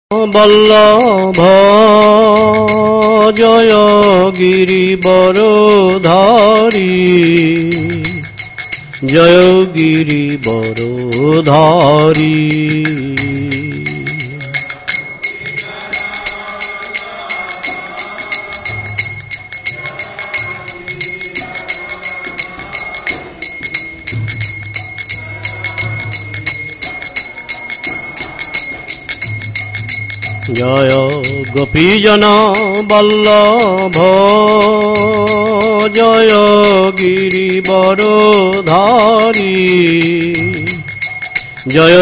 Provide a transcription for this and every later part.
বল্লভ জয় গিরিবরধারী, জয় গিরিবরধারী। জয় গোপীজন বল্লভ জয় গিরিবরধারী, জয়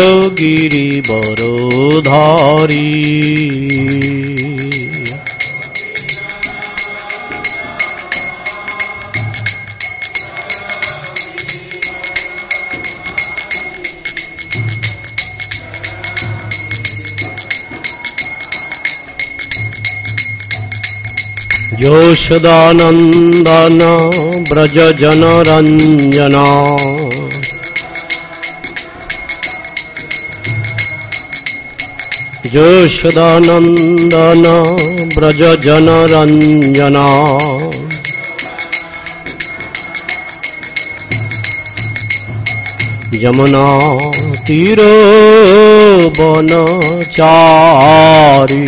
গিরিবরধারী। যশোদানন্দন ব্রজ জনরঞ্জন, যশোদানন্দন ব্রজ জনরঞ্জন। যমুনা তীর বনচারী,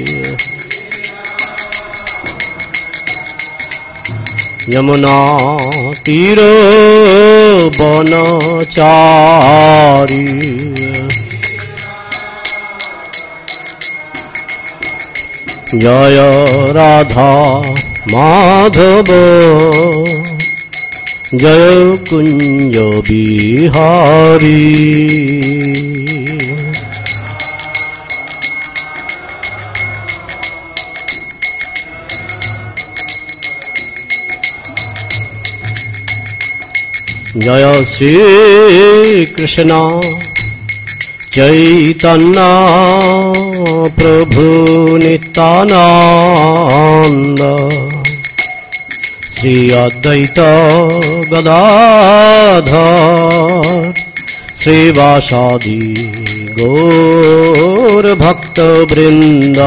যমুনা তীর বনচারী। জয় রাধা মাধব জয় কুঞ্জ বিহারী। জয় শ্রী কৃষ্ণ চৈতন্য প্রভু নিত্যানন্দ, শ্রী অদ্বৈত গদাধর শ্রীবাসাদি গৌর ভক্তবৃন্দ।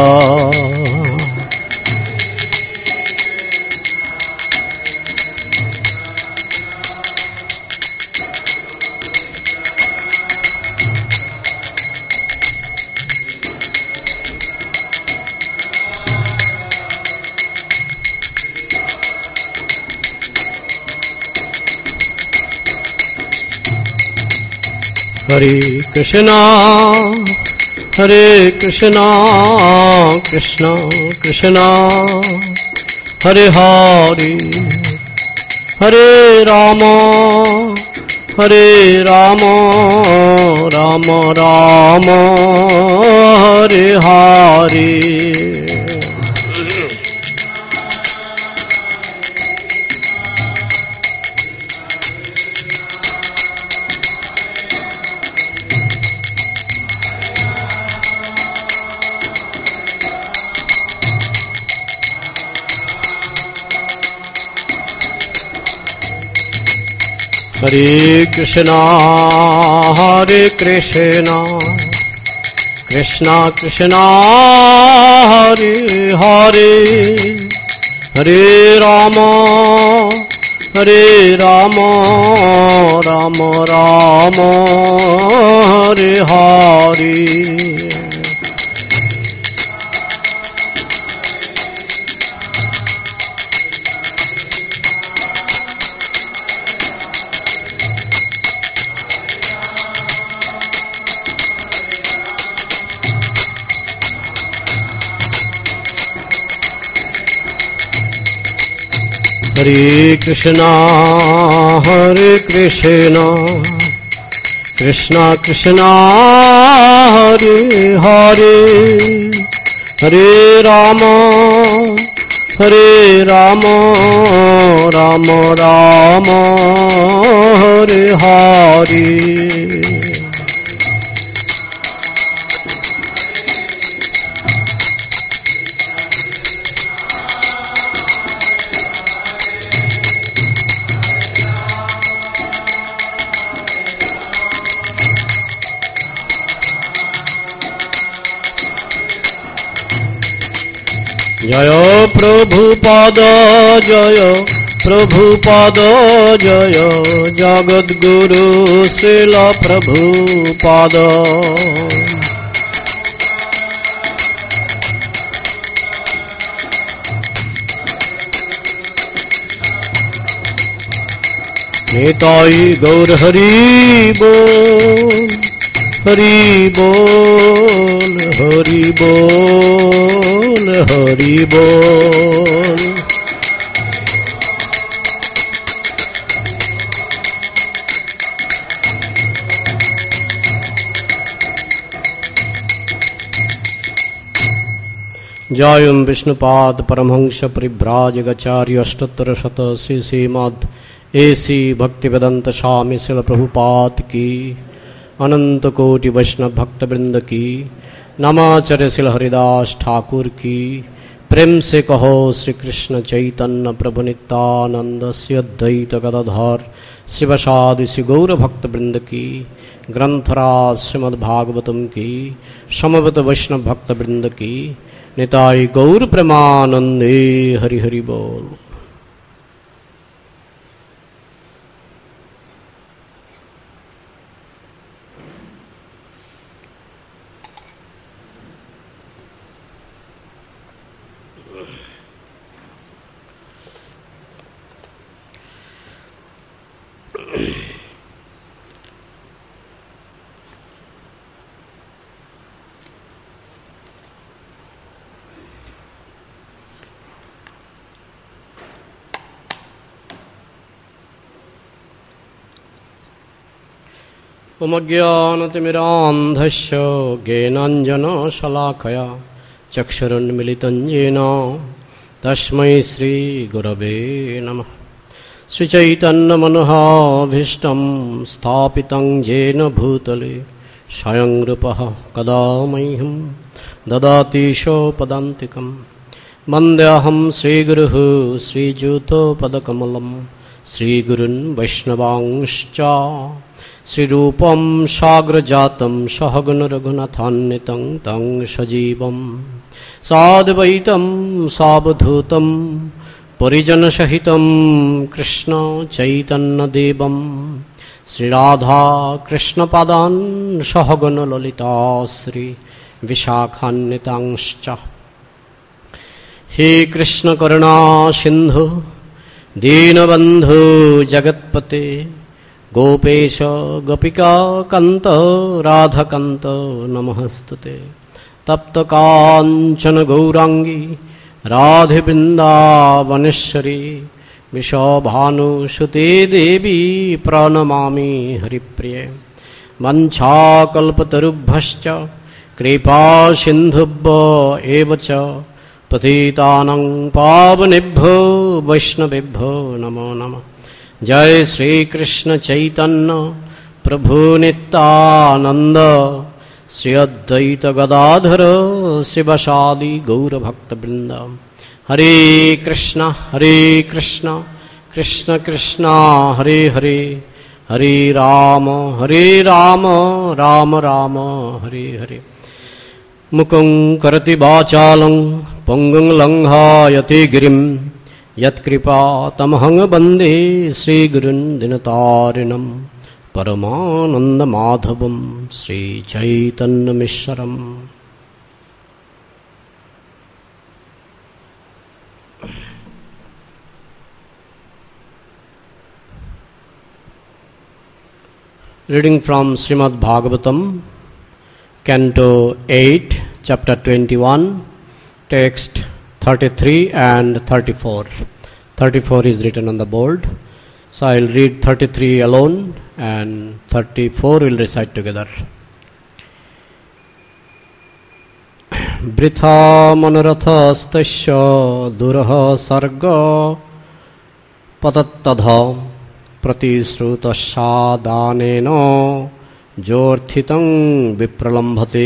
हरे कृष्णा कृष्णा कृष्णा हरे हरे, हरे राम राम राम हरे हरे। हरे कृष्णा कृष्णा कृष्णा हरे हरे, हरे राम राम राम हरे हरे। हरे कृष्णा कृष्णा कृष्णा हरे हरे, हरे राम राम राम हरे हरे। जय प्रभुपाद जय प्रभुपाद जय जगद्गुरु श्रील प्रभुपाद। निताई गौर हरि बोल हरि बोल हरि बोल हरि बोल। जयं विष्णुपाद परमहंस परिव्राजकाचार्य अष्टोत्तर शत श्रीमद् एसी भक्तिवेदांत स्वामी श्रील प्रभुपाद की, अनंत कोटि वैष्णव भक्त वृंद की, नमाचार्य श्रील हरिदास ठाकुर की। प्रेम से कहो श्री कृष्ण चैतन्य प्रभु नित्यानंद श्री अद्वैत गदाधर शिवसादि श्री गौर भक्त वृंद की। ग्रंथराज श्रीमद्भागवतम की, समवेत वैष्णव भक्त वृंद की। निताई गौर प्रेमानंदे हरि हरि बोल। उमज्ञानतिमिरान्धस्य ज्ञानाञ्जनशलाकया चक्षुरुन्मिलितं येन तस्मै श्रीगुरवे नमः। श्रीचैतन्यमनोहाभीष्टं स्थापितं येन भूतले स्वयं रूपः कदा मह्यं ददाति स्वपदान्तिकं। वन्देऽहं श्रीगुरुः श्रीयुतपदकमलं श्रीगुरून् वैष्णवांश्च। श्रीरूपं साग्रजातं सहगणरघुनाथान्वितं तं सजीवं साद्वैतं सावधूतं परिजनसहितं कृष्ण चैतन्यदेवं श्रीराधा कृष्णपादान् सहगणललिता श्री विशाखान्वितांश्च। हे कृष्ण करुणा सिन्धु दीनबन्धु जगत्पते गोपेश गोपिका कांत राधाकांत नमस्तुते। तप्त कांचन गौरांगी राधे वृंदावनेश्वरी विश्वभानुसुते देवी प्रणमामि हरिप्रिये। वंशाकल्पतरुभ्यश्च कृपा सिन्धुभ्य एव च पतितानां पावनेभ्यो वैष्णवेभ्यो नमो नमः। जय श्री कृष्ण चैतन्य प्रभु नित्यानंद श्री अद्वैत गदाधर शिवसादि गौर भक्त वृंद। हरे कृष्ण कृष्ण कृष्ण हरे हरे, हरे राम राम राम हरे हरे। मुकुं करति वाचालं पंगुं लंघायते गिरिं यत्कृपा तमहं वन्दे श्रीगुरुन् दिनतारिणं परमानन्दमाधवं श्रीचैतन्यमीश्वरम्। Reading from Srimad Bhagavatam, Canto 8, Chapter 21, Text 33 and 34. 34 is written on the board, so I will read 33 alone and 34 will recite together. Britha manorathastasya duraha sarga patattadha pratisrutashadanena jorthitam vipralambhate.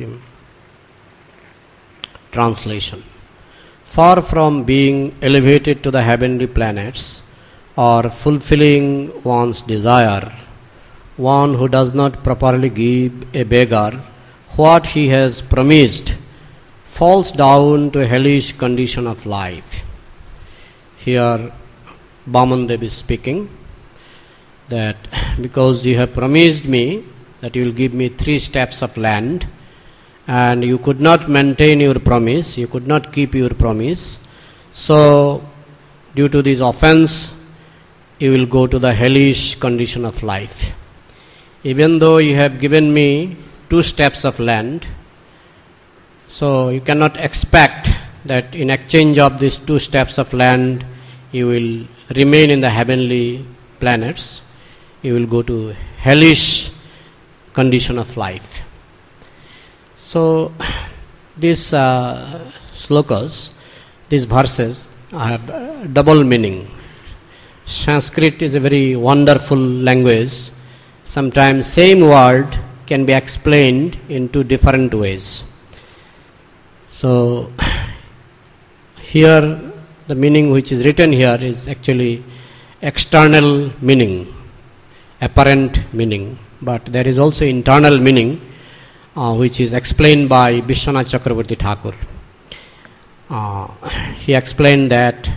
Translation. Far from being elevated to the heavenly planets or fulfilling one's desire, one who does not properly give a beggar what he has promised falls down to a hellish condition of life. Here Vamandev is speaking that because you have promised me that you will give me 3 steps of land, and you could not maintain your promise, you could not keep your promise, so due to this offense you will go to the hellish condition of life. Even though you have given me 2 steps of land, so you cannot expect that in exchange of these 2 steps of land you will remain in the heavenly planets. You will go to hellish condition of life. So these slokas, these verses have double meaning. Sanskrit is a very wonderful language. Sometimes same word can be explained in 2 different ways. So here the meaning which is written here is actually external meaning, apparent meaning, but there is also internal meaning which is explained by Vishwanath Chakravarti Thakur. He explained that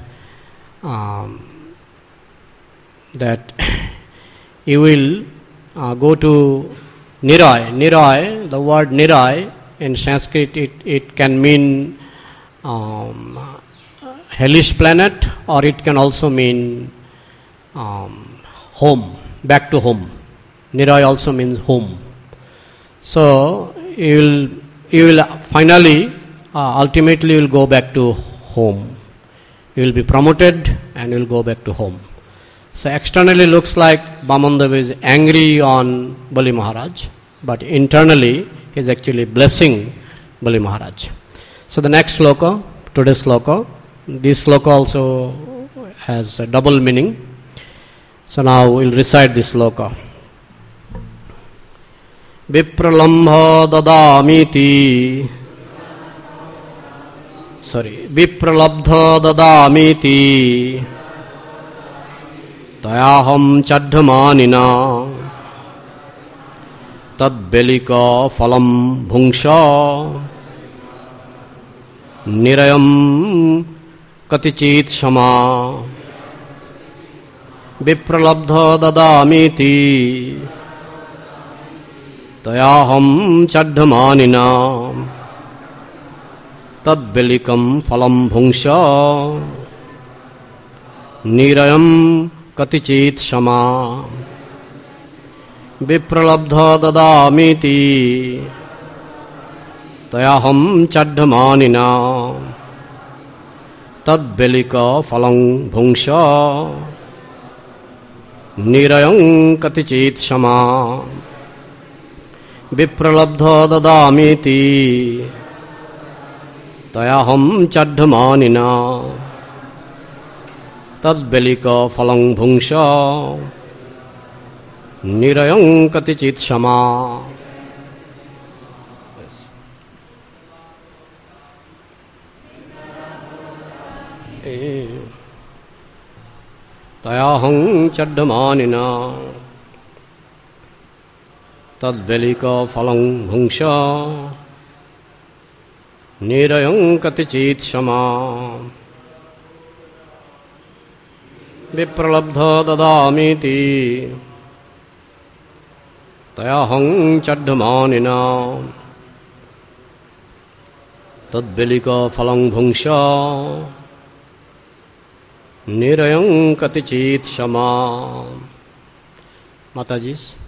you will go to Niray. Niray, the word Niray in Sanskrit, it can mean hellish planet, or it can also mean home, back to home. Niray also means home. So you will finally, ultimately, you will go back to home. You will be promoted and you will go back to home. So externally looks like Vamandev is angry on Bali Maharaj, but internally he is actually blessing Bali Maharaj. So the next sloka, today's sloka, this sloka also has a double meaning. So now we will recite this sloka. Vipralambha dadamiti, Vipralabdha dadamiti, Tayaham chaddhamanina, Tadbelika phalam bhungsha, Nirayam katichit shama, Vipralabdha dadamiti, Tayaham chaddhamanina, Tadbelikam phalam bhungsha, Nirayam katichit shama, Vipralabdha dadamiti, Tayaham chaddhamanina, Tadbelika phalam bhungsha, Nirayam katichit shama, Vipralabdha dadamiti, Tayaham chaddhamanina, Tadbelika phalam bhungsha, Nirayam katichit shama. Tayaham chaddhamanina, Tadbelika phalam bhungsha, Nirayam katichit shama, Vipralabdha dadamiti, Tayaham chaddhamanina, Tadbelika phalam bhungsha, Nirayam katichit shama. Matajis.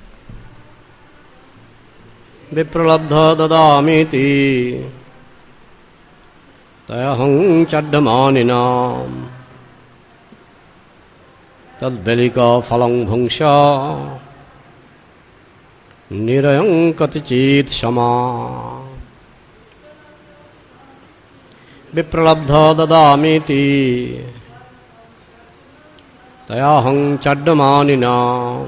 Vipralabdha dadamiti, Tayaham chaddhamanina, Tadbelika phalam bhungsha, Nirayam katichit shama. Vipralabdha dadamiti, Tayaham chaddhamanina,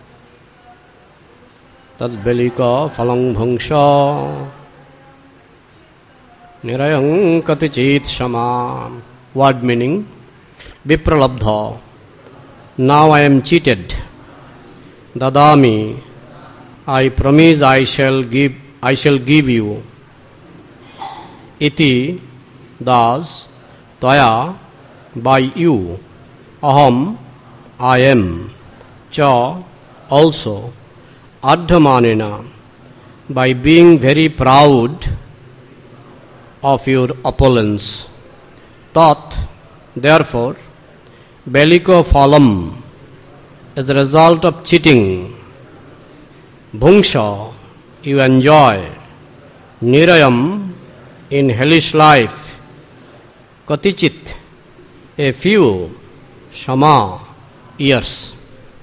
Tadbelika phalam bhungsha, Nirayam katichit shama. Word meaning: Vipralabdha, now I am cheated. Dadami, I promise I shall give you. iti, thus, tvaya, by you, aham, I am, cha, also, addhamanena, by being very proud of your opulence. Tat, therefore, bellico phalam, as a result of cheating. Bhungsha, you enjoy. Nirayam, in hellish life. Katichit, a few. Shama, years.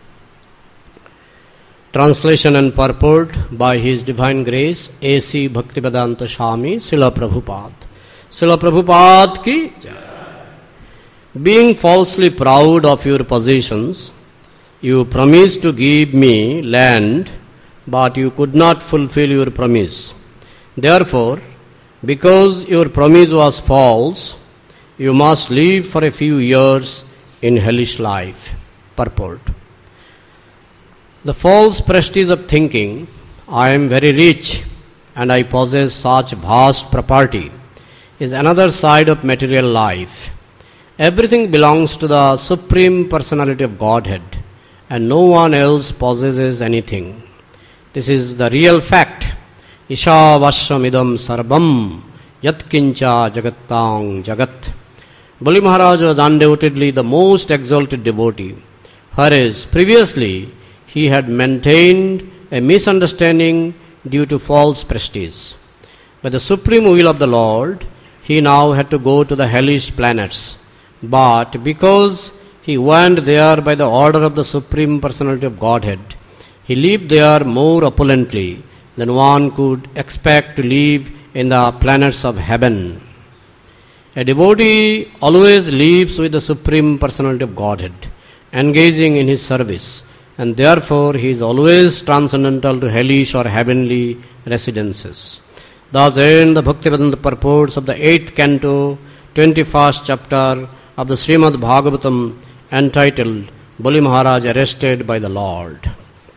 Translation and purport by His Divine Grace A.C. Bhaktivedanta Swami Srila Prabhupada. Srila Prabhupada ki jai. Being falsely proud of your possessions, you promised to give me land, but you could not fulfill your promise. Therefore, because your promise was false, you must live for a few years in hellish life. Purport. The false prestige of thinking, I am very rich and I possess such vast property, is another side of material life. Everything belongs to the Supreme Personality of Godhead, and no one else possesses anything. This is the real fact. Ishavashamidam sarvam yatkincha jagattang jagat. Bali Maharaj was undoubtedly the most exalted devotee, whereas previously he had maintained a misunderstanding due to false prestige. By the supreme will of the Lord, he now had to go to the hellish planets. But because he went there by the order of the Supreme Personality of Godhead, he lived there more opulently than one could expect to live in the planets of heaven. A devotee always lives with the Supreme Personality of Godhead, engaging in his service, and therefore he is always transcendental to hellish or heavenly residences. Thus end the Bhaktivedanta purports of the 8th canto, 21st chapter of the Srimad Bhagavatam, entitled Bali Maharaj Arrested by the Lord.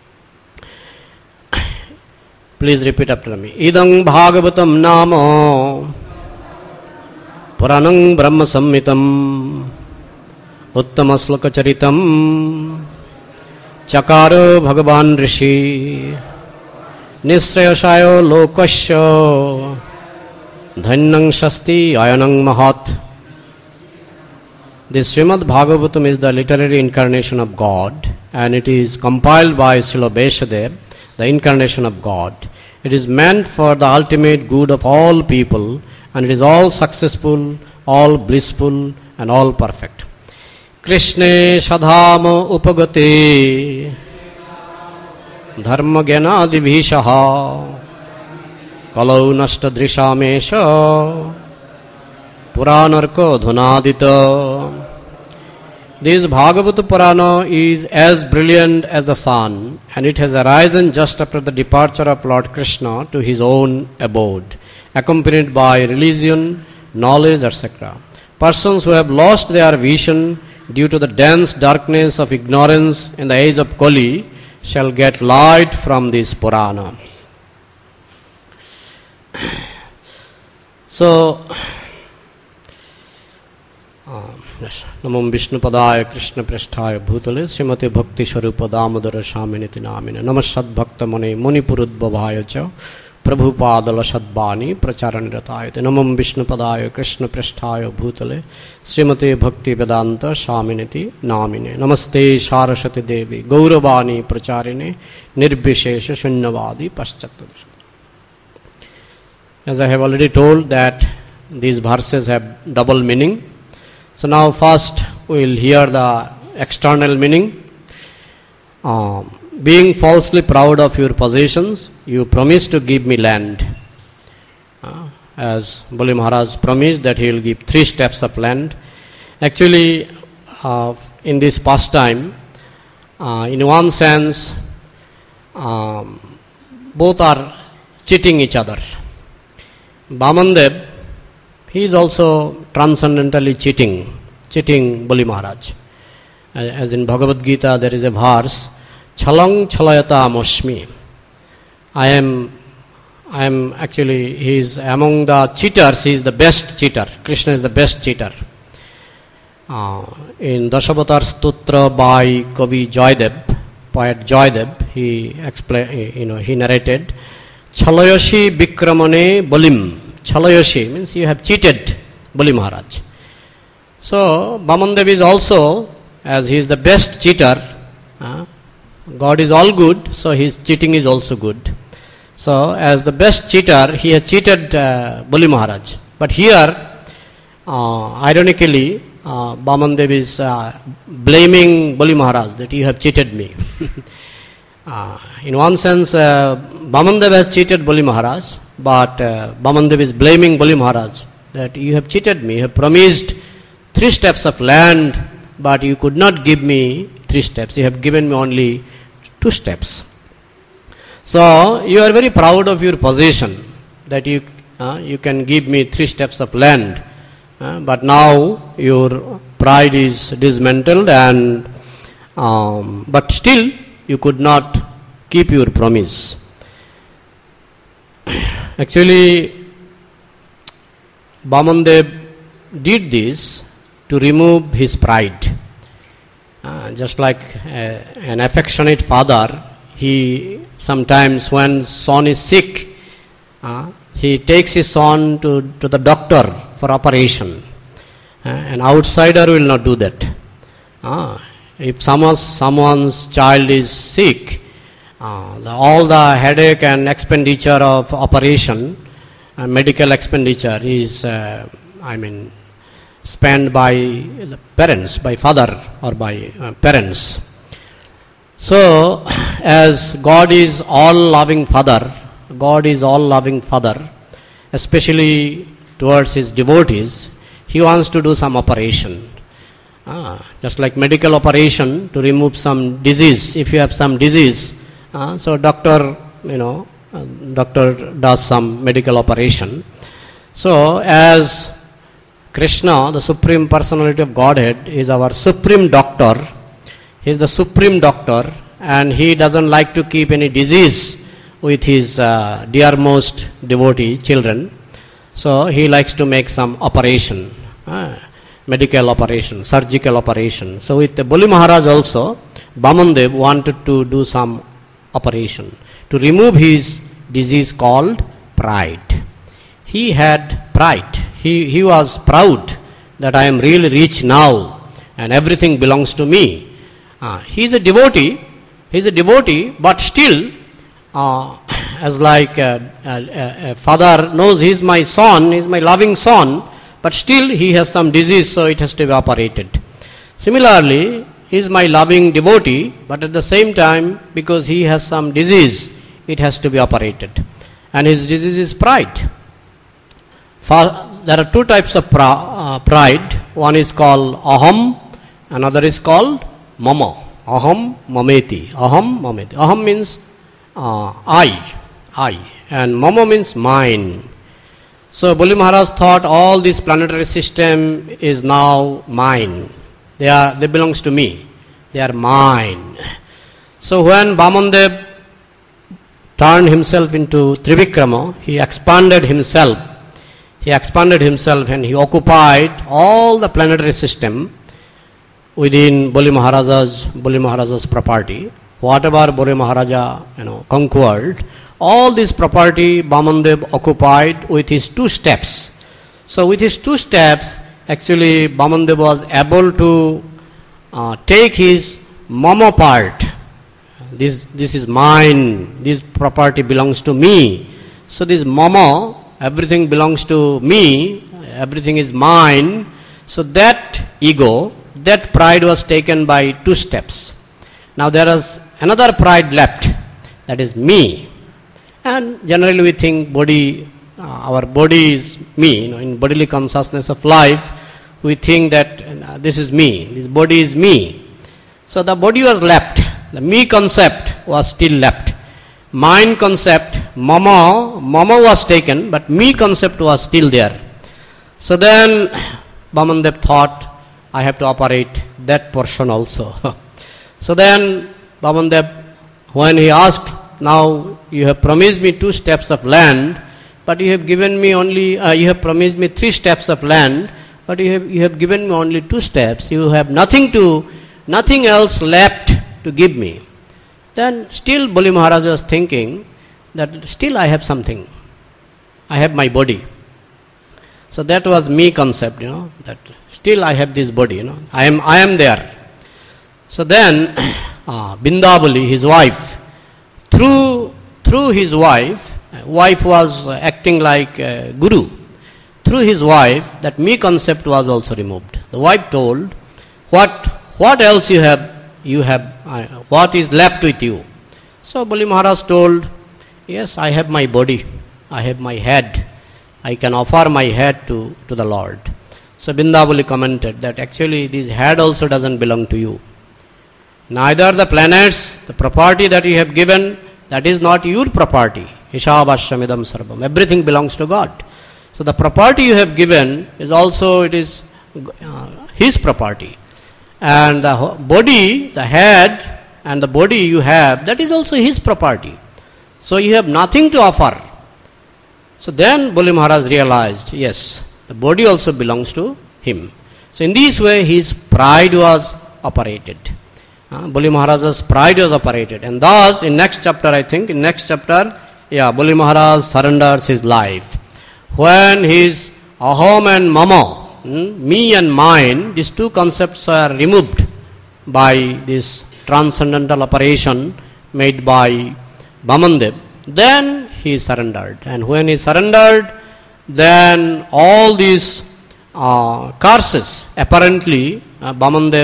Please repeat after me. Idang Bhagavatam Nama Puranang Brahma Sammitam Uttama Sloka Charitam Chakaro Bhagavan Rishi Nisrayashayo Lokasya Dhanyang Shasti Ayanang Mahat. This Srimad Bhagavatam is the literary incarnation of God, and it is compiled by Srila Vyasadeva, the incarnation of God. It is meant for the ultimate good of all people, and it is all successful, all blissful, and all perfect. Krishne Shadhama Upagate Dharma Gyana Divishaha Kalau Nashta Drishamesha Puranarko Dhunadita. This Bhagavata Purana is as brilliant as the sun, and it has arisen just after the departure of Lord Krishna to his own abode, accompanied by religion, knowledge, etc. Persons who have lost their vision due to the dense darkness of ignorance in the age of Kali shall get light from this Purana. So, Namam Vishnu Padaya Krishna Prasthaya Bhutale Srimati Bhakti Sharupa Damodara Shaminiti Namine Namashad Bhakta Mane Munipurudbhavaya Cha Prabhupadala Sadbani Pracharanratayate Namam Vishnu Padaya Krishna Prasthaya Bhutale Srimati Bhakti Vedanta Shaminiti Namine Namaste Saraswati Devi Gauravani Pracharine Nirbhishesha Shunyavadi Paschatadasha. As I have already told that these verses have double meaning. So now first we will hear the external meaning. Being falsely proud of your possessions, you promised to give me land. As Bali Maharaj promised that he will give 3 steps of land. Actually, in this pastime, in one sense, both are cheating each other. Vamandev, he is also transcendentally cheating Bali Maharaj. As in Bhagavad Gita, there is a verse, Chalang Chalayata Moshmi. I am he is among the cheaters, he is the best cheater. Krishna is the best cheater. In Dashavatar Stotra by Kavi Joydev, poet Joydev, he narrated, Chalayashi Bikramane Balim. Chalayashi means you have cheated Bali Maharaj. So, Vamandev is also, as he is the best cheater, God is all good, so his cheating is also good. So, as the best cheater, he has cheated Bali Maharaj. But here, ironically, Vamandev is blaming Bali Maharaj that you have cheated me. In one sense, Vamandev has cheated Bali Maharaj, but Vamandev is blaming Bali Maharaj that you have cheated me. You have promised 3 steps of land, but you could not give me 3 steps. You have given me only 2 steps. So, you are very proud of your position that you can give me 3 steps of land. But now your pride is dismantled, and but still you could not keep your promise. Actually, Vamandev did this to remove his pride. Just like an affectionate father, he sometimes when son is sick, he takes his son to the doctor for operation. An outsider will not do that. If someone's child is sick, all the headache and expenditure of operation, medical expenditure is, spent by the parents, by father or by parents. So, as God is all-loving Father, especially towards his devotees, he wants to do some operation. Just like medical operation to remove some disease. If you have some disease, so doctor does some medical operation. So, as Krishna, the Supreme Personality of Godhead, is our supreme doctor, he is the supreme doctor, and he doesn't like to keep any disease with his dearmost devotee children. So he likes to make some operation, medical operation, surgical operation. So with the Bali Maharaj also, Vamandev wanted to do some operation to remove his disease called pride. He had pride. He was proud that I am really rich now and everything belongs to me. He is a devotee, but still, as like a father knows he is my son, he is my loving son, but still he has some disease, so it has to be operated. Similarly, he is my loving devotee, but at the same time, because he has some disease, it has to be operated. And his disease is pride. There are 2 types of pride. One is called aham, another is called mama. Aham mameti. Aham mameti. Aham means I, and mama means mine. So Bali Maharaj thought all this planetary system is now mine. They belongs to me. They are mine. So when Vamandev turned himself into Trivikrama, he expanded himself and he occupied all the planetary system within Bali Maharaja's property. Whatever Bali Maharaja conquered, all this property Vamandev occupied with his 2 steps. So with his 2 steps, actually Vamandev was able to take his mama part. This is mine, this property belongs to me. So this mama, everything belongs to me, everything is mine. So that ego, that pride was taken by 2 steps. Now there is another pride left, that is me. And generally we think our body is me. In bodily consciousness of life, we think that this is me, this body is me. So the body was left, the me concept was still left. Mine concept, mama was taken, but me concept was still there. So then Vamandev thought, I have to operate that portion also. So then Vamandev, when he asked now you have promised me 2 steps of land, but you have given me only, you have promised me 3 steps of land, but you have given me only 2 steps. You have nothing else left to give me. Then still Bali Maharaj was thinking that still I have something. I have my body. So that was me concept, that still I have this body, I am there. So then Bindabali, his wife, through his wife was acting like a guru. Through his wife, that me concept was also removed. The wife told, what else you have, what is left with you? So Bali Maharaj told, yes, I have my body, I have my head, I can offer my head to the Lord. So Bindabali commented that actually this head also doesn't belong to you. Neither the planets, the property that you have given, that is not your property. Ishabhashamidam sarvam. Everything belongs to God. So the property you have given is also, it is His property. And the body, the head and the body you have, that is also His property. So you have nothing to offer. So then Bali Maharaj realized, yes, the body also belongs to him. So in this way his pride was operated. Bali Maharaj's pride was operated. And thus in next chapter, Bali Maharaj surrenders his life. When his aham and mama, me and mine, these 2 concepts are removed by this transcendental operation made by Vamandev, then he surrendered. And when he surrendered, then all these curses, apparently Vamandev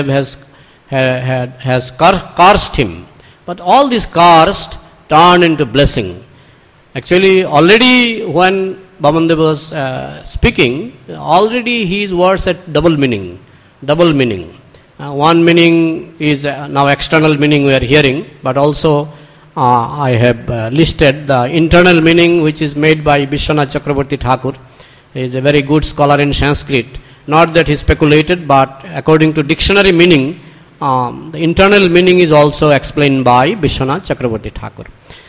has cursed him. But all these curses turned into blessing. Actually, already when Vamandev was speaking, already his words had double meaning. One meaning is now external meaning we are hearing, but also I have listed the internal meaning which is made by Vishwanath Chakravarti Thakur. He is a very good scholar in Sanskrit. Not that he speculated, but according to dictionary meaning, the internal meaning is also explained by Vishwanath Chakravarti Thakur.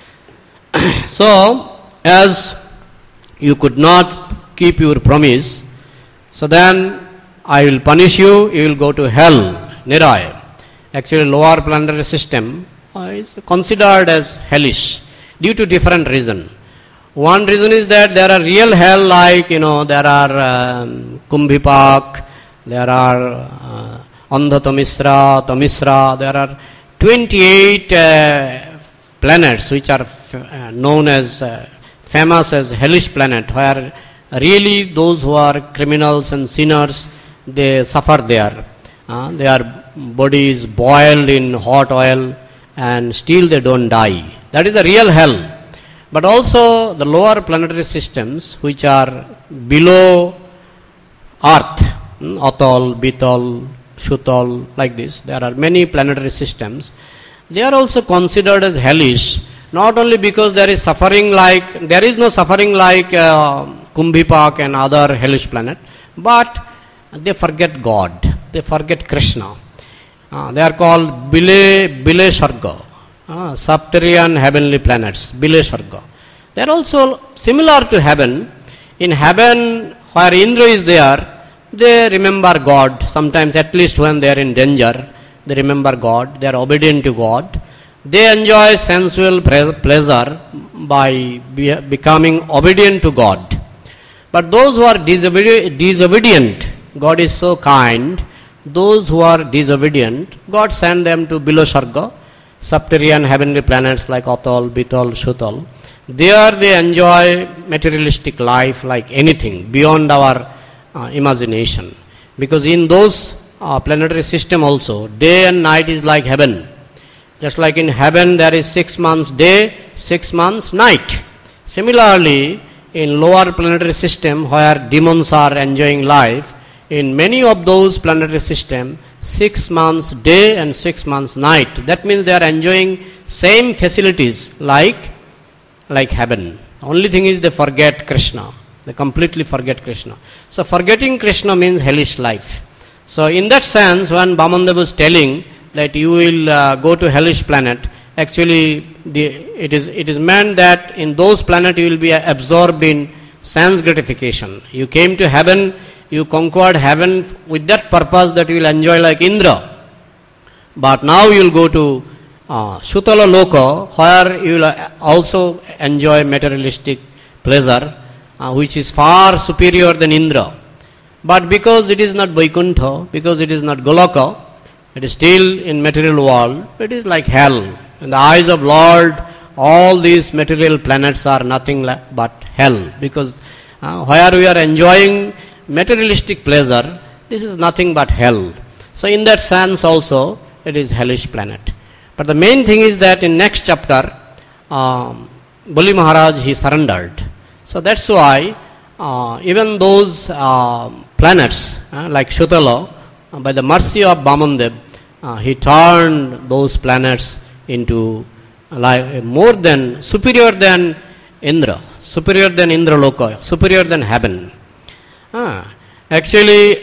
So, as you could not keep your promise, so then I will punish you, you will go to hell, Niraya. Actually, lower planetary system is considered as hellish due to different reason. One reason is that there are real hell, like there are Kumbhipak, there are Andhatamisra, Tamisra, there are 28 planets which are known as famous as hellish planet, where really those who are criminals and sinners, they suffer there. Their body is boiled in hot oil and still they don't die. That is the real hell. But also the lower planetary systems which are below Earth, Atal, Bital, Shutal, like this, there are many planetary systems. They are also considered as hellish, not only because there is no suffering like Kumbhipak and other hellish planet, but they forget God, they forget Krishna. They are called Bile Sharga, subterranean heavenly planets, Bile Sharga. They are also similar to heaven. In heaven, where Indra is there, they remember God. Sometimes, at least when they are in danger, they remember God. They are obedient to God. They enjoy sensual pleasure by becoming obedient to God. But those who are disobedient, God is so kind. Those who are disobedient, God sent them to below Sharga, subterranean heavenly planets like Atal, Bital, Shutal. There they enjoy materialistic life like anything beyond our imagination. Because in those planetary system also, day and night is like heaven. Just like in heaven there is 6 months day, 6 months night. Similarly, in lower planetary system where demons are enjoying life, in many of those planetary systems, 6 months day and 6 months night. That means they are enjoying same facilities like heaven. Only thing is they forget Krishna. They completely forget Krishna. So forgetting Krishna means hellish life. So in that sense, when Vamandev was telling that you will go to hellish planet, actually it is meant that in those planets you will be absorbed in sense gratification. You came to heaven, you conquered heaven with that purpose that you will enjoy like Indra. But now you will go to Sutala Loka, where you will also enjoy materialistic pleasure, which is far superior than Indra. But because it is not Vaikuntha, because it is not Goloka, it is still in material world, it is like hell. In the eyes of Lord, all these material planets are nothing but hell. Because where we are enjoying materialistic pleasure, this is nothing but hell. So in that sense also, it is hellish planet. But the main thing is that in next chapter, Bali Maharaj, he surrendered. So that's why even those planets like Shutala, by the mercy of Bamandev, he turned those planets into more than, superior than Indra, superior than Indra Loka, superior than heaven. Actually,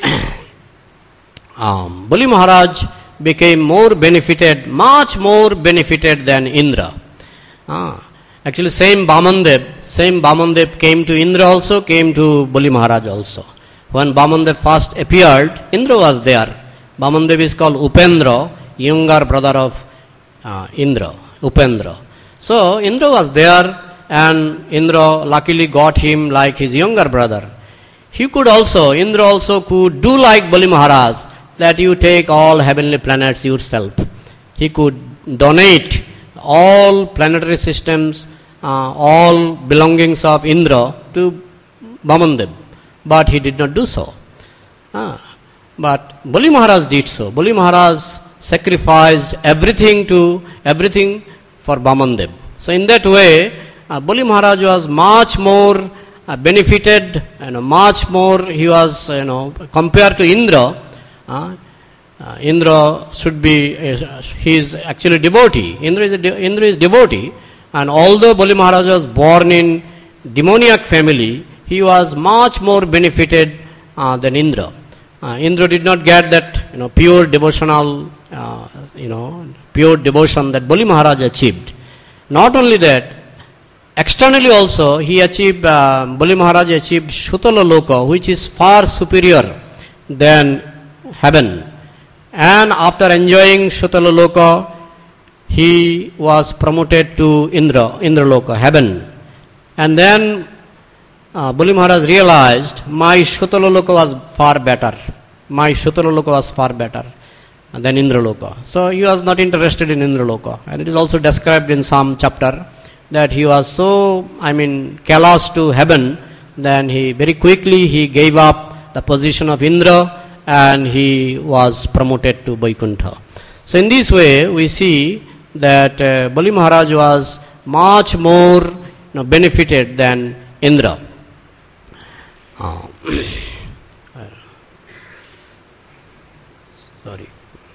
Bali Maharaj became more benefited, much more benefited than Indra. Actually, same Bamandev came to Indra also, came to Bali Maharaj also. When Bamandev first appeared, Indra was there. Bamandev is called Upendra, younger brother of Indra, Upendra. So Indra was there, and Indra luckily got him like his younger brother. Indra also could do like Bali Maharaj, that you take all heavenly planets yourself. He could donate all planetary systems, all belongings of Indra to Bamandev. But he did not do so. But Bali Maharaj did so. Bali Maharaj sacrificed everything for Bamandev. So in that way, Bali Maharaj was much more benefited, much more he was, compared to Indra. Indra should be, he is actually devotee. Indra is devotee, and although Bali Maharaj was born in demoniac family, he was much more benefited than Indra. Indra did not get that pure devotional, pure devotion that Bali Maharaj achieved. Not only that, externally also he achieved, Bali Maharaj achieved Shutala Loka, which is far superior than heaven. And after enjoying Shutala Loka, he was promoted to Indra Loka, heaven. And then Bali Maharaj realized, my Shutala Loka was far better. My Shutala Loka was far better than Indra Loka. So he was not interested in Indra Loka. And it is also described in some chapter that he was so, callous to heaven, then he very quickly he gave up the position of Indra and he was promoted to Vaikuntha. So in this way, we see that Bali Maharaj was much more benefited than Indra. Sorry.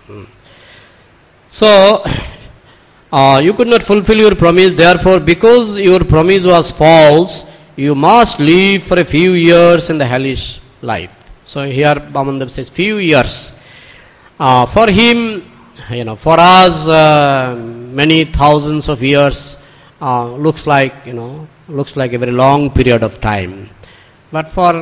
So, you could not fulfill your promise, therefore, because your promise was false, you must live for a few years in the hellish life. So here Bamandev says few years. For him, for us, many thousands of years looks like a very long period of time. But for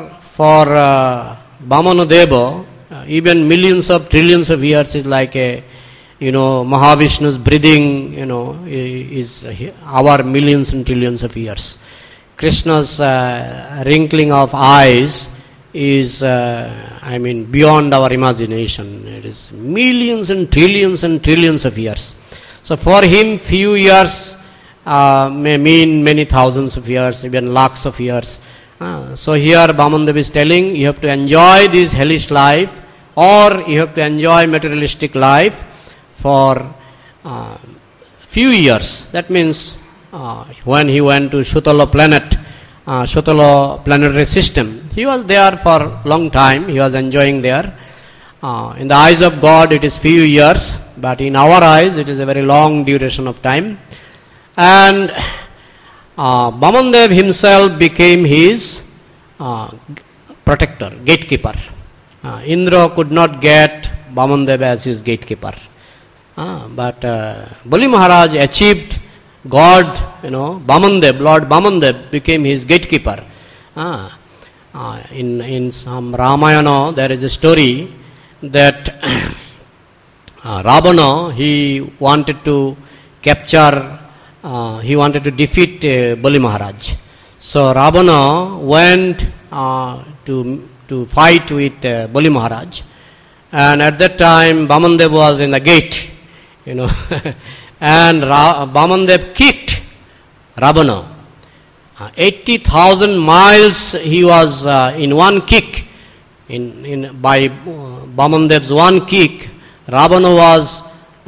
Vamanadeva, even millions of trillions of years is like a, Mahavishnu's breathing, is our millions and trillions of years. Krishna's wrinkling of eyes is, beyond our imagination. It is millions and trillions of years. So for him, few years may mean many thousands of years, even lakhs of years. So here Bamandev is telling, you have to enjoy this hellish life, or you have to enjoy materialistic life for few years. That means when he went to Shutala planet, Shutala planetary system, he was there for long time, he was enjoying there. In the eyes of God it is few years, but in our eyes it is a very long duration of time. And Bamandev himself became his protector, gatekeeper. Indra could not get Bamandev as his gatekeeper. But Bali Maharaj achieved God, Bamandev, Lord Bamandev became his gatekeeper. In some Ramayana there is a story that Ravana, he wanted to defeat Bali Maharaj. So Ravana went to fight with Bali Maharaj, and at that time Bamandev was in the gate, and Bamandev kicked Ravana. 80,000 miles he was in one kick. By Bamandev's one kick, Ravana was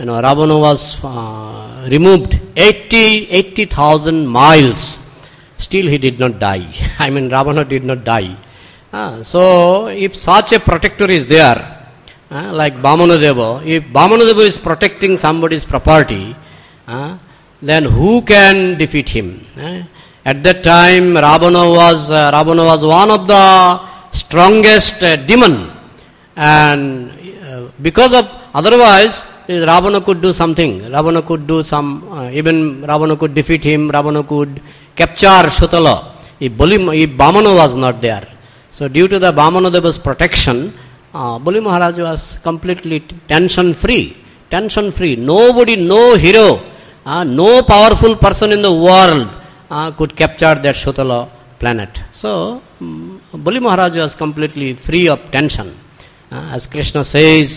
removed 80,000 miles. Still he did not die. Ravana did not die. So if such a protector is there, like Bamanadeva, if Bamanadeva is protecting somebody's property, then who can defeat him? At that time, Ravana was one of the strongest demon, and because of otherwise, Ravana could do something. Ravana could do even Ravana could defeat him. Ravana could capture Sutala if Bamana was not there. So due to the Bamanadeva's protection, Bali Maharaj was completely tension free. Nobody, no hero, no powerful person in the world could capture that Sutala planet. So Bali Maharaj was completely free of tension. As Krishna says,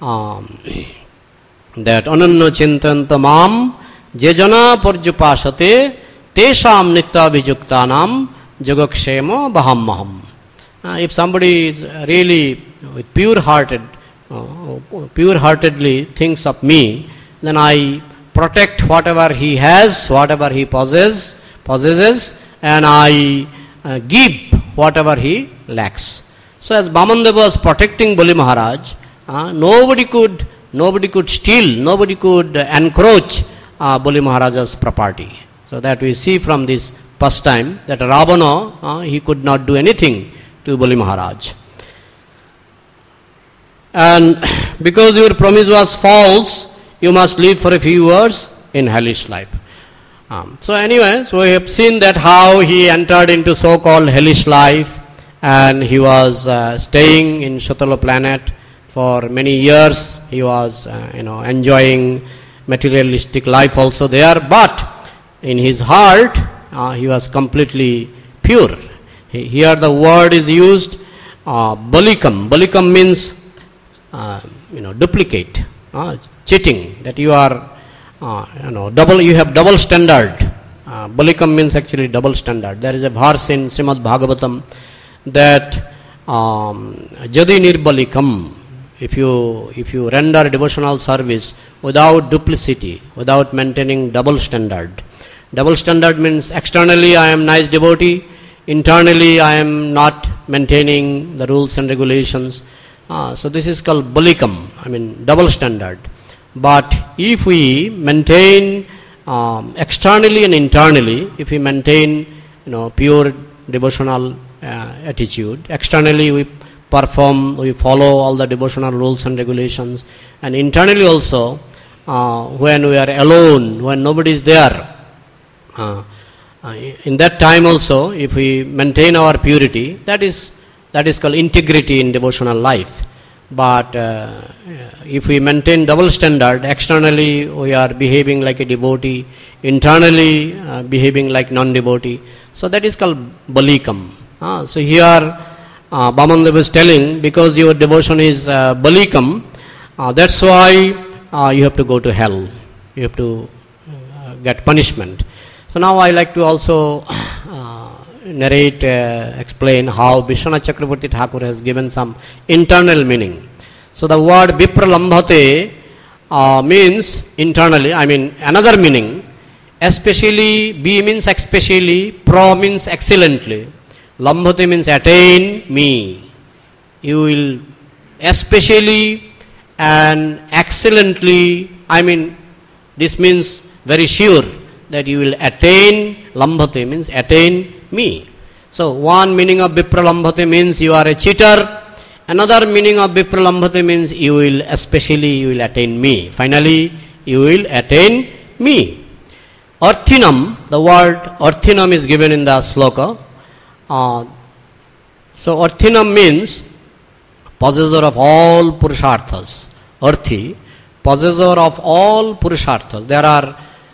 that Ananna Chintanta Mam Jejana Parjupashate Tesham Nitya Vijuktanam Jagakshema Bahammaham. If somebody is really pure-heartedly thinks of me, then I protect whatever he has, whatever he possesses, and I give whatever he lacks. So as Bamandeva was protecting Bali Maharaj, nobody could steal, nobody could encroach Bali Maharaj's property. So that we see from this pastime that Ravana, he could not do anything to Bali Maharaj. And because your promise was false, you must live for a few years in hellish life. So anyway, so we have seen that how he entered into so-called hellish life, and he was staying in Sutala planet for many years. He was enjoying materialistic life also there, but in his heart he was completely pure. Here the word is used balikam. Balikam means duplicate, cheating, that you are you have double standard. Balikam means actually double standard. There is a verse in Srimad Bhagavatam that jadi nirbalikam, if you render devotional service without duplicity, without maintaining double standard. Double standard means externally I am nice devotee, internally I am not maintaining the rules and regulations. So this is called balikam, double standard. But if we maintain externally and internally, if we maintain pure devotional attitude, externally we follow all the devotional rules and regulations, and internally also when we are alone, when nobody is there, in that time also, if we maintain our purity, that is called integrity in devotional life. But if we maintain double standard, externally we are behaving like a devotee, internally behaving like non-devotee, so that is called balikam. So here Bamandeva is telling, because your devotion is balikam, that's why you have to go to hell, you have to get punishment. So now I like to also explain how Vishwanath Chakravarti Thakur has given some internal meaning. So the word vipralambhate means internally, another meaning. Especially, B means especially, pro means excellently. Lambhate means attain me. You will especially and excellently, this means very sure that you will attain. Lambhate means attain me. So one meaning of vipralambhate means you are a cheater, Another meaning of Vipralambhate means you will attain me. Finally, you will attain me. Arthinam, the word Arthinam is given in the sloka. So Arthinam means possessor of all Purusharthas. Arthi, possessor of all Purusharthas. There are,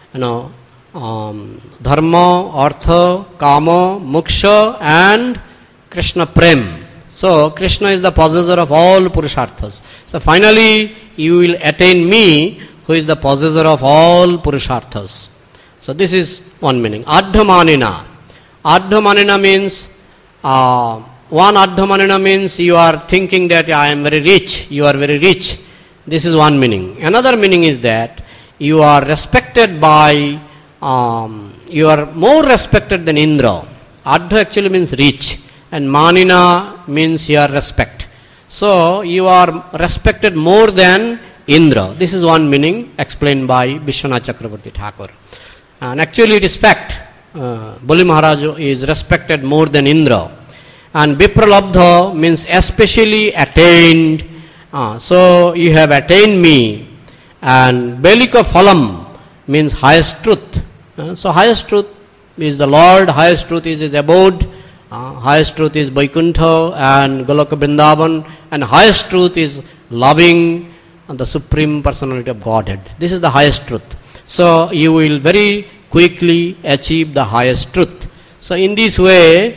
Dharma, Artha, Kama, Moksha and Krishna Prem. So Krishna is the possessor of all Purusharthas. So finally you will attain me, who is the possessor of all Purusharthas. So this is one meaning. Adhamanina. Adhamanina means, one Adhamanina means you are thinking that I am very rich, you are very rich. This is one meaning. Another meaning is that you are respected by, you are more respected than Indra. Adha actually means rich, and Manina means your respect. So you are respected more than Indra. This is one meaning explained by Vishwanath Chakravarti Thakur. And actually it is fact. Bali Maharaj is respected more than Indra. And Vipralabdha means especially attained. So you have attained me. And Belika Phalam means highest truth. So highest truth is the Lord, highest truth is his abode, highest truth is Vaikuntha and Goloka Vrindavan, and highest truth is loving the Supreme Personality of Godhead. This is the highest truth. So you will very quickly achieve the highest truth. So in this way,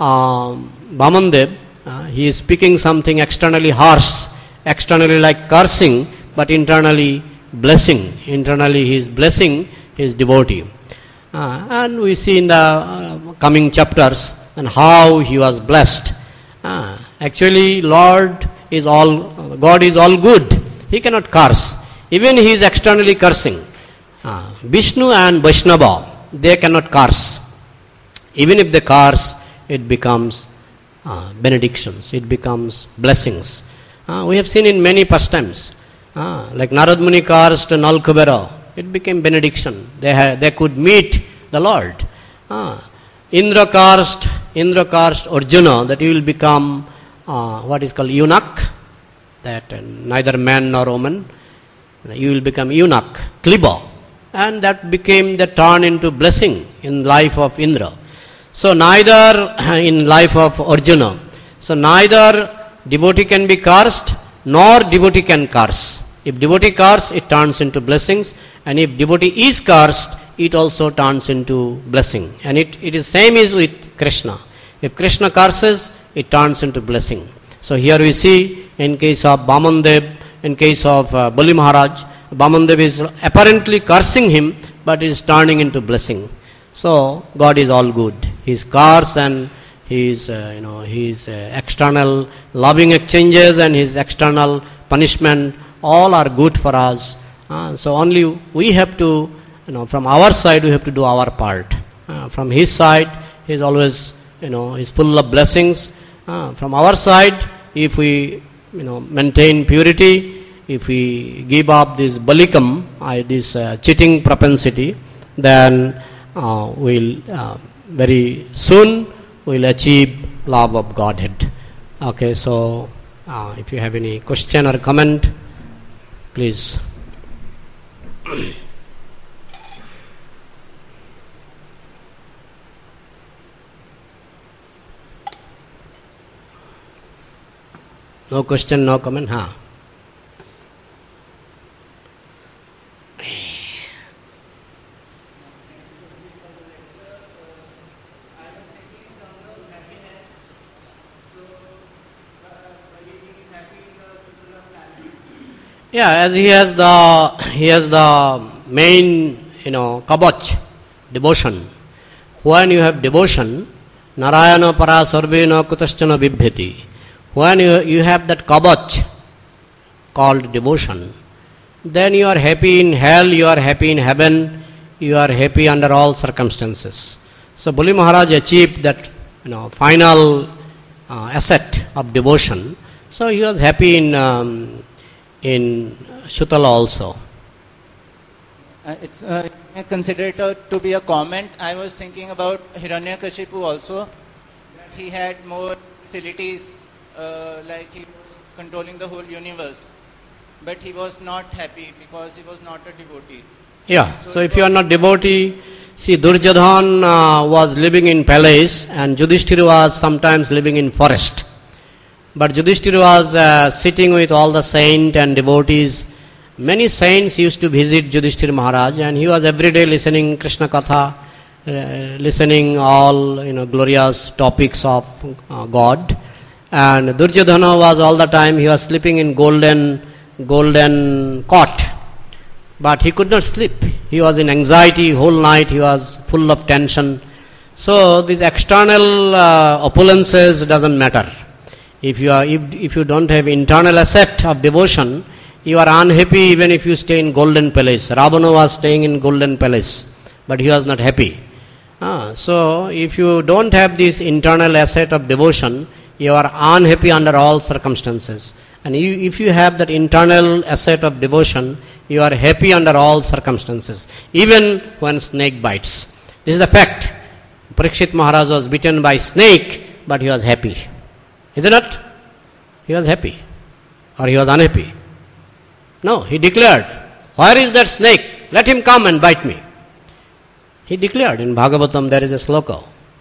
Vamandev, he is speaking something externally harsh, externally like cursing, but internally blessing. Internally he is blessing his devotee. And we see in the coming chapters and how he was blessed. Actually, God is all good. He cannot curse. Even he is externally cursing. Vishnu and Vaishnava, they cannot curse. Even if they curse, it becomes benedictions, it becomes blessings. We have seen in many pastimes, like Narad Muni cursed Nal Kubera, it became benediction. They could meet the Lord. Indra cursed Arjuna, that you will become what is called eunuch, that neither man nor woman, you will become eunuch, Kliba. And that became the turn into blessing in life of Indra. So neither in life of Arjuna. So neither devotee can be cursed, nor devotee can curse. If devotee curse, it turns into blessings. And if devotee is cursed, it also turns into blessing. And it is same is with Krishna. If Krishna curses, it turns into blessing. So here we see in case of Vamandev, in case of Bali Maharaj, Vamandev is apparently cursing him, but it is turning into blessing. So God is all good. His curse and his external loving exchanges and his external punishment, all are good for us. So only we have to, from our side, we have to do our part. From his side, he is always, he's full of blessings. From our side, if we, maintain purity, if we give up this balikam, this cheating propensity, then we'll very soon we'll achieve love of Godhead. Okay, so if you have any question or comment, please. No question, no comment? Yeah, as he has the main, kabach, devotion. When you have devotion, Narayana para sarvena kutaschana bibhyati. When you have that kabach called devotion, then you are happy in hell, you are happy in heaven, you are happy under all circumstances. So Bali Maharaj achieved that, final asset of devotion. So he was happy in Shutala also. It's considered to be a comment. I was thinking about Hiranyakashipu also. He had more facilities like he was controlling the whole universe. But he was not happy because he was not a devotee. Yeah, so if you are not devotee, see, Duryodhan was living in palace and Yudhishthira was sometimes living in forest. But Yudhishthira was sitting with all the saints and devotees. Many saints used to visit Yudhishthira Maharaj, and he was every day listening Krishna Katha, listening all glorious topics of God. And Duryodhana was all the time, he was sleeping in golden cot. But he could not sleep. He was in anxiety whole night. He was full of tension. So these external opulences doesn't matter. If you don't have internal asset of devotion, you are unhappy even if you stay in golden palace. Ravana was staying in golden palace, but he was not happy. So if you don't have this internal asset of devotion, you are unhappy under all circumstances. And if you have that internal asset of devotion, you are happy under all circumstances, even when snake bites. This is the fact. Parikshit Maharaj was bitten by snake, but he was happy. Is it not? He was happy. Or he was unhappy? No, he declared, where is that snake? Let him come and bite me. He declared. In Bhagavatam there is a sloka.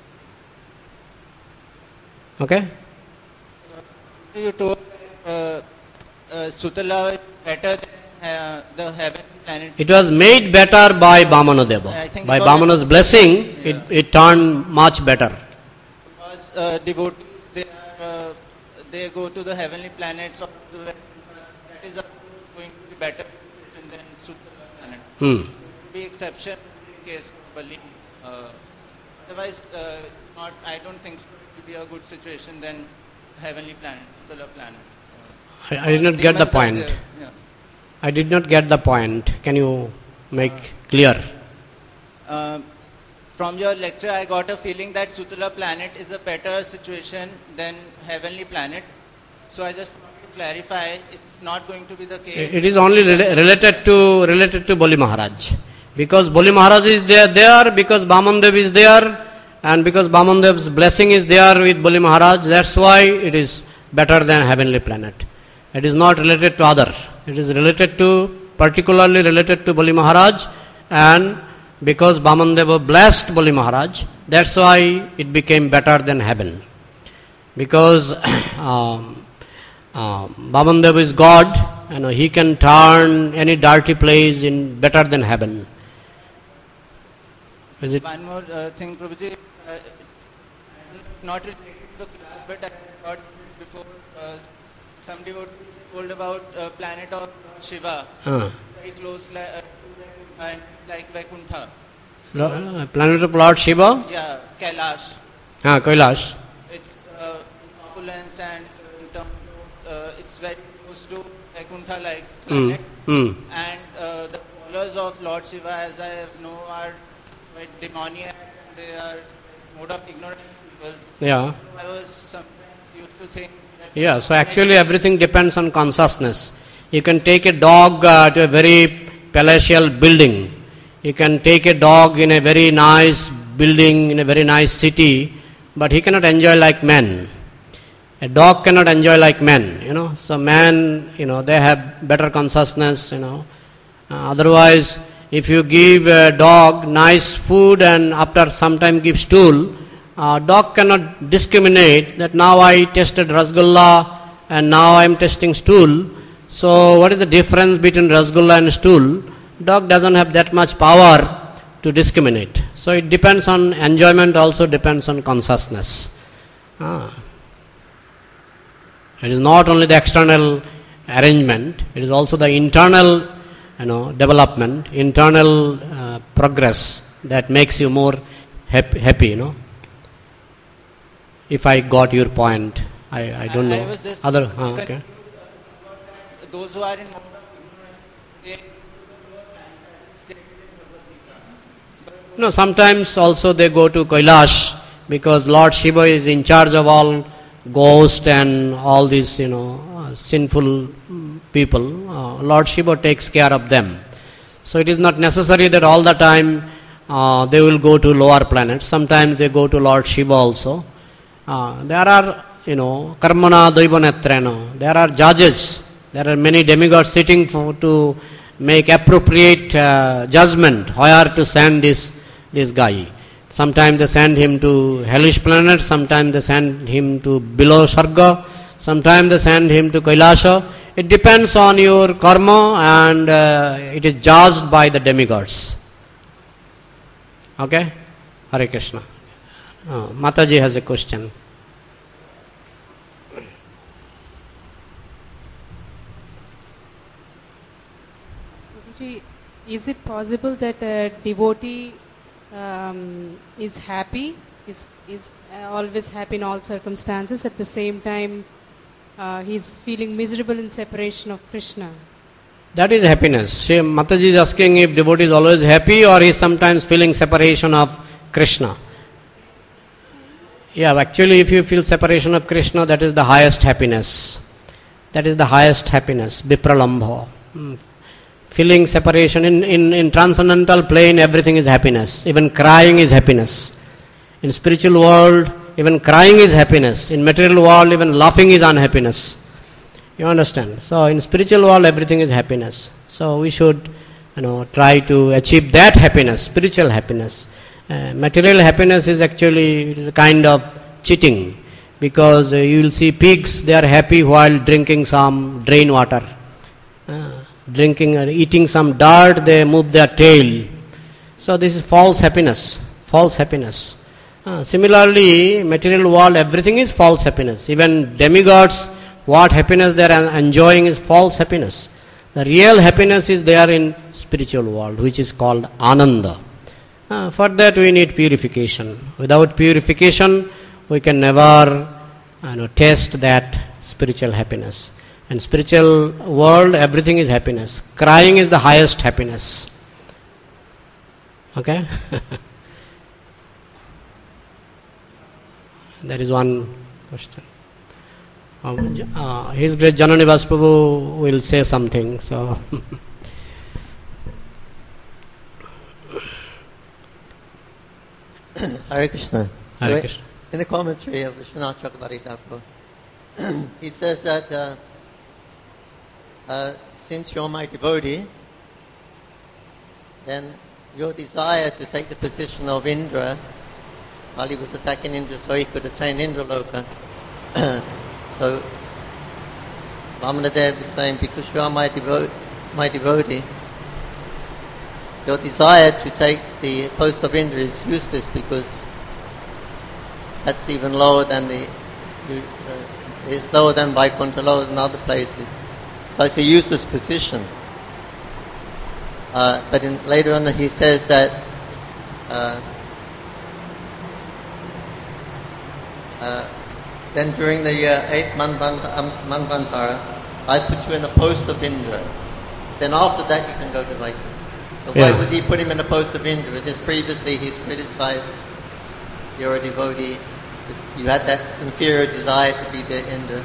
Okay? You told Sutala is better than the heaven planets. It was made better by Vamanadeva. By Vamana's blessing, it turned much better. Because devotees, they go to the heavenly planets, or that is going to be better than Sutala planet. Be exception in case of Bali. Otherwise, I don't think it will be a good situation than heavenly planet, Sutala planet. I did not get the point. Yeah. I did not get the point. Can you make clear? From your lecture, I got a feeling that Sutala planet is a better situation than heavenly planet. So I just want to clarify, it's not going to be the case. It is only related to Bali Maharaj. Because Bali Maharaj is there, because Vamandev is there, and because Vamandev's blessing is there with Bali Maharaj, that's why it is better than heavenly planet. It is not related to other. It is particularly related to Bali Maharaj, and because Vamandeva blessed Bali Maharaj, that's why it became better than heaven. Because Vamandeva is God, he can turn any dirty place in better than heaven. Is it? One more thing, Prabhuji, not related to the class, but I heard before some devotee told about planet of Shiva, very close like Vaikuntha. Planet of Lord Shiva? Yeah, Kailash. Kailash. It's opulence and it's very close to Vaikuntha like planet. And the followers of Lord Shiva, as I know, are quite demoniac. They are mode of ignorant people. Yeah. I was sometimes used to think. Yeah, so actually everything depends on consciousness. You can take a dog to a very palatial building. You can take a dog in a very nice building, in a very nice city, but he cannot enjoy like men. A dog cannot enjoy like men, So men, they have better consciousness, Otherwise, if you give a dog nice food and after some time give stool, dog cannot discriminate that now I tasted rasgulla and now I am tasting stool. So what is the difference between rasgulla and stool? Dog doesn't have that much power to discriminate. So it depends on enjoyment, also depends on consciousness. It is not only the external arrangement, it is also the internal development, internal progress that makes you more happy, If I got your point, I don't know. Other, okay. Those who are in No, sometimes also they go to Kailash because Lord Shiva is in charge of all ghosts and all these, sinful people. Lord Shiva takes care of them. So it is not necessary that all the time they will go to lower planets. Sometimes they go to Lord Shiva also. There are karmana daivanetrena. There are judges. There are many demigods sitting to make appropriate judgment where to send this guy. Sometimes they send him to hellish planets, sometimes they send him to below Sarga, sometimes they send him to Kailasha. It depends on your karma, and it is judged by the demigods. Okay? Hare Krishna. Mataji has a question. Is it possible that a devotee is happy, is always happy in all circumstances, at the same time he is feeling miserable in separation of Krishna? That is happiness. Mataji is asking if devotee is always happy or he is sometimes feeling separation of Krishna. Yeah, actually if you feel separation of Krishna, that is the highest happiness. That is the highest happiness, vipralambha. Feeling separation in transcendental plane, everything is happiness. Even crying is happiness. In spiritual world, even crying is happiness. In material world, even laughing is unhappiness. You understand? So in spiritual world, everything is happiness. So we should, try to achieve that happiness, spiritual happiness. Material happiness is actually a kind of cheating, because you will see pigs, they are happy while drinking some drain water. Drinking or eating some dirt, they move their tail. So this is false happiness. False happiness. Similarly, material world, everything is false happiness. Even demigods, what happiness they are enjoying is false happiness. The real happiness is there in spiritual world, which is called Ananda. For that we need purification. Without purification, we can never taste that spiritual happiness. In spiritual world, everything is happiness. Crying is the highest happiness. Okay? There is one question. His Grace Jananivas Prabhu will say something. So, Hare Krishna. Hare Krishna. In the commentary of Vishwanath Chakravarti Thakur, he says that since you're my devotee, then your desire to take the position of Indra while he was attacking Indra so he could attain Indraloka. So Vamanadev is saying, because you are my devotee, your desire to take the post of Indra is useless, because that's even lower than it's lower than Vaikuntha, lower than other places. So it's a useless position. But later on he says that then during the 8th Manvantara, I put you in the post of Indra. Then after that you can go to Vaikuntha. So why would he put him in the post of Indra? It's just previously he's criticized, you're a devotee, you had that inferior desire to be the Indra.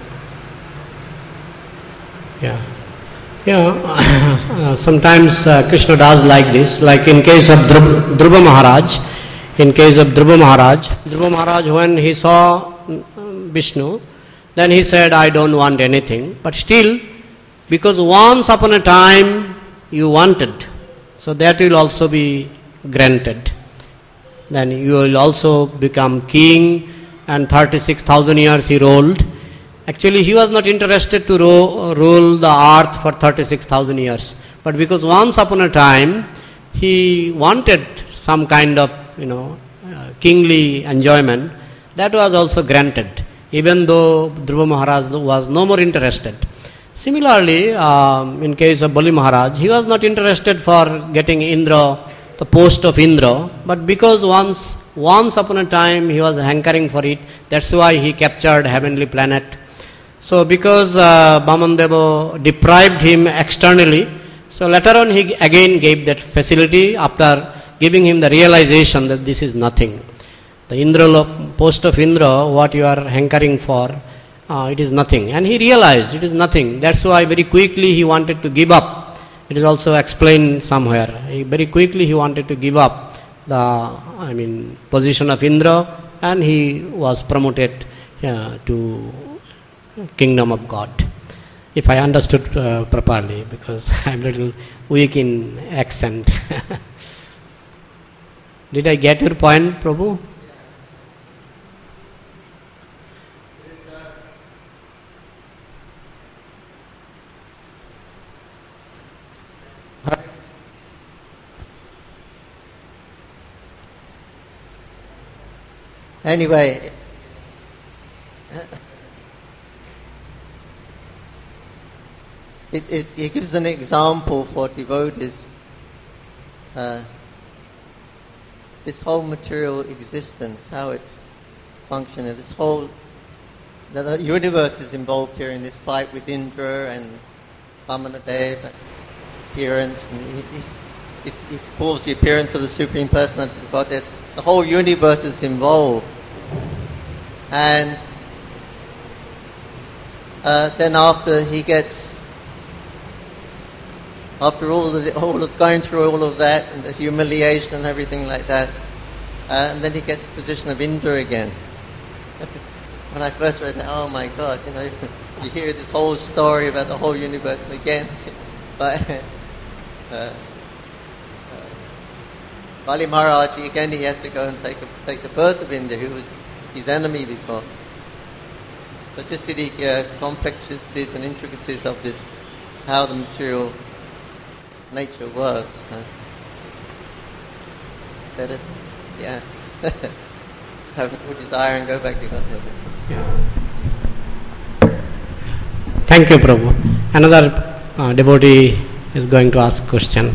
Sometimes Krishna does like this, like in case of Dhruva Maharaj. In case of Dhruva Maharaj, when he saw Vishnu, then he said, I don't want anything. But still, because once upon a time you wanted, so that will also be granted. Then you will also become king, and 36,000 years he ruled. Actually, he was not interested to rule the earth for 36,000 years. But because once upon a time, he wanted some kind of, kingly enjoyment, that was also granted, even though Dhruva Maharaj was no more interested. Similarly, in case of Bali Maharaj, he was not interested for getting Indra, the post of Indra, but because once upon a time he was hankering for it, that's why he captured heavenly planet. So because Vamandeva deprived him externally, so later on he again gave that facility after giving him the realization that this is nothing. The Indra, post of Indra, what you are hankering for, it is nothing. And he realized it is nothing. That's why very quickly he wanted to give up. It is also explained somewhere. Very quickly he wanted to give up the position of Indra, and he was promoted to kingdom of God. If I understood properly, because I'm a little weak in accent. Did I get your point, Prabhu? Anyway, it gives an example for devotees. This whole material existence, how it's functioning, the universe is involved here in this fight with Indra and Vamanadev appearance, and he's calls the appearance of the Supreme Personality of Godhead. The whole universe is involved, and then after going through all of that and the humiliation and everything like that, and then he gets the position of Indra again. When I first read that, oh my God, you hear this whole story about the whole universe, and again, but Bali Maharaj, again he has to go and take the birth of Indra, who was his enemy before. So just see the complexities and intricacies of this, how the material nature works. Better, yeah. Have no desire and go back to Godhead. Thank you, Prabhu. Another devotee is going to ask question.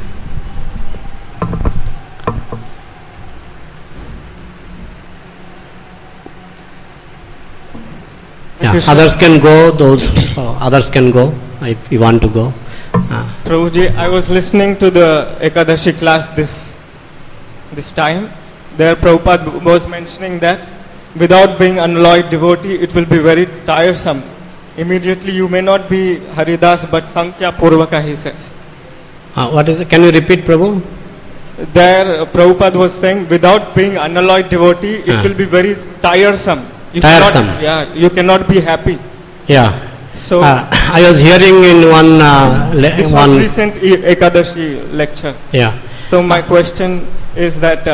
Yeah, others can go. Others can go if you want to go. Prabhuji, I was listening to the Ekadashi class this time. There Prabhupada was mentioning that without being unalloyed devotee, it will be very tiresome. Immediately you may not be Haridas, but Sankhya Purvaka, he says. What is it? Can you repeat, Prabhu? There Prabhupada was saying without being unalloyed devotee, it will be very tiresome. You cannot be happy. Yeah. So I was hearing in this was recent Ekadashi lecture. Yeah. So my question is that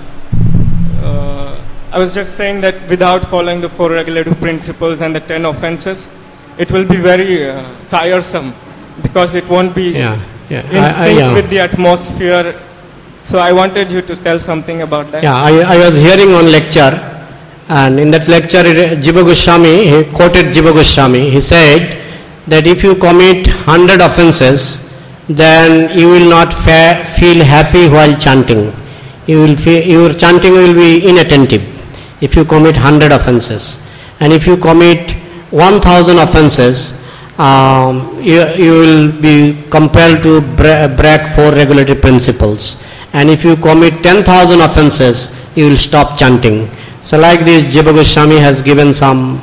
I was just saying that without following the 4 regulative principles and the 10 offenses, it will be very tiresome because it won't be in sync with the atmosphere. So I wanted you to tell something about that. Yeah, I was hearing one lecture. And in that lecture, Jiva Goswami, he quoted Jiva Goswami. He said that if you commit 100 offenses, then you will not feel happy while chanting. Your chanting will be inattentive if you commit 100 offenses. And if you commit 1,000 offenses, you will be compelled to break 4 regulatory principles. And if you commit 10,000 offenses, you will stop chanting. So like this, Jiva Goswami has given some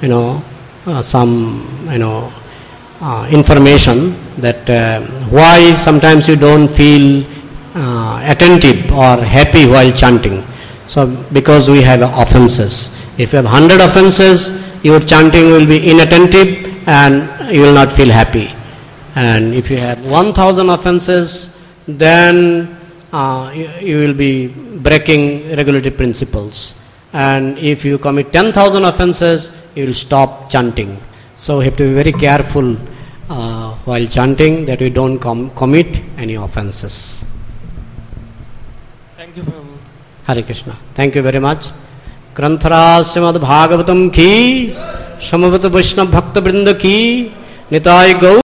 information that why sometimes you don't feel attentive or happy while chanting. So because we have offenses. If you have 100 offenses, your chanting will be inattentive and you will not feel happy. And if you have 1,000 offenses, then you will be breaking regulatory principles. And if you commit 10,000 offenses, you will stop chanting. So we have to be very careful while chanting that we don't commit any offenses. Thank you, Prabhu. Hare Krishna. Thank you very much. Granthara Srimad Bhagavatam ki, Samavata Vaishnava Bhakta Vrinda ki, Nitai Gaur